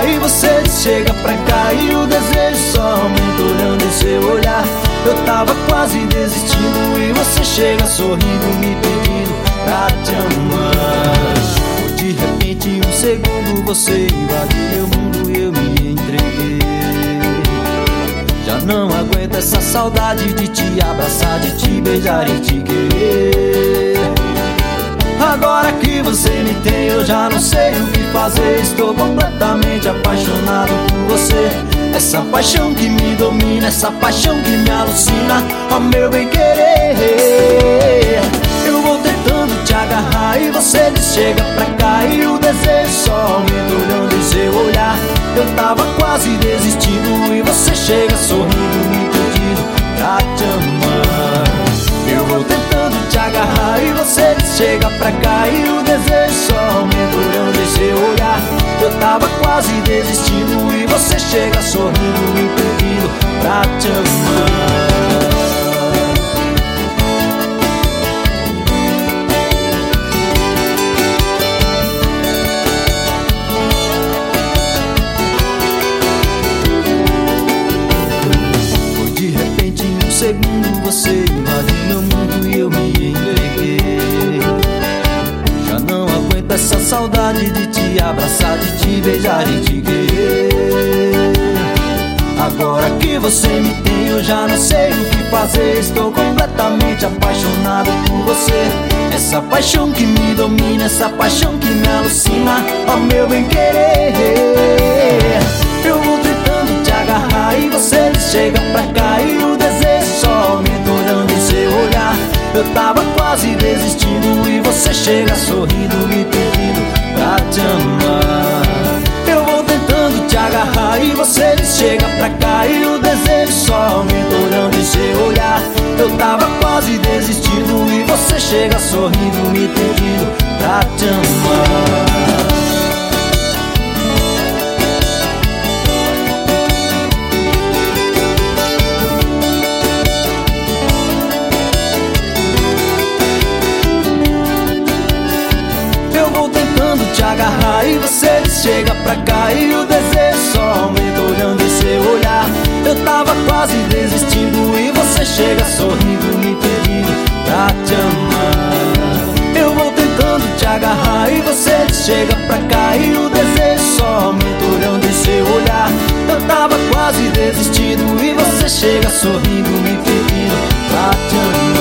agarrar e você chega pra cá e o desejo só aumenta olhando em seu olhar. Eu tava quase desistindo e você chega sorrindo, me pedindo pra te amar. De repente em um segundo você invadiu meu mundo e eu me entreguei. Já não aguento essa saudade de te abraçar, de te beijar e te querer. Agora que você me tem eu já não sei o que fazer. Estou completamente apaixonado por você. Essa paixão que me domina, essa paixão que me alucina, ó meu bem querer. Eu vou tentando te agarrar e você chega pra cá e o desejo só aumenta olhando em seu olhar. Eu tava quase desistindo e você chega sorrindo, me pedindo pra te amar. Eu vou tentando te agarrar e você chega pra cá e o desejo só aumenta olhando em seu olhar. Eu tava quase desistindo e você chega sorrindo, me pedindo pra te amar. Foi de repente em um segundo você invadiu meu mundo e eu me entreguei. Já não aguento essa saudade de te abraçar, de te beijar e te querer. Agora que você me tem eu já não sei o que fazer. Estou completamente apaixonado por você. Essa paixão que me domina, essa paixão que me alucina, ó meu bem querer. Eu vou tentando te agarrar e você chega pra cá e o desejo só aumenta olhando em seu olhar. Eu tava quase desistindo e você chega sorrindo, me pedindo pra te amar. Eu vou tentando te agarrar e você chega pra cá e o desejo só aumenta olhando em seu olhar. Eu tava quase desistindo e você chega sorrindo, me pedindo pra te amar. Te agarrar e você chega pra cá e o desejo só aumenta olhando em seu olhar. Eu tava quase desistindo e você chega sorrindo, me pedindo pra te amar. Eu vou tentando te agarrar e você chega pra cá e o desejo só aumenta olhando em seu olhar. Eu tava quase desistindo e você chega sorrindo, me pedindo pra te amar.